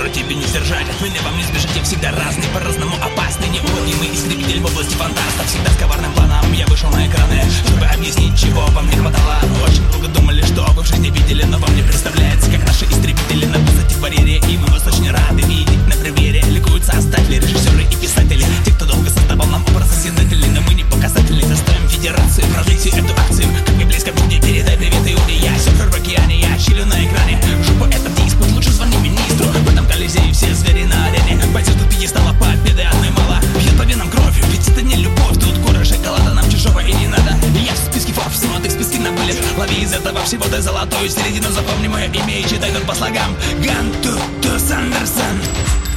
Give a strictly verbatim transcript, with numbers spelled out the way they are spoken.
Впору тебе не сдержать, от меня вам не сбежать. Я всегда разный, по-разному опасный, неуловимый истребитель в области фантаста. Всегда с коварным планом я вышел на экраны, чтобы объяснить, чего вам не хватало. Очень долго думали, что вы в жизни видели, но вам не представляется, как наши истребители на высоте в барьере. И мы вас очень рады видеть на премьере. Ликуют создатели, режиссеры и писатели, те, кто долго создавал нам образ созидателей. Но мы не показатели, заставим федерацию продлить эту акцию. Как мне близко в люди, передай привет Иуде. Я серфер в океане, я чилю на экране. Жопа это диспут, лучше звони министру. В этом колизее все звери на арене. Пойдет у пьедестала победы одной мало. Бьет по венам кровь, ведь это не любовь. Тут горы шоколада, нам чужого и не надо. Я в списке Forbes, но ты в списке на вылет. Лови из этого всего ты золотую середину. Запомни мое имя и читай тут по слогам. Ганту Тус Андерсон.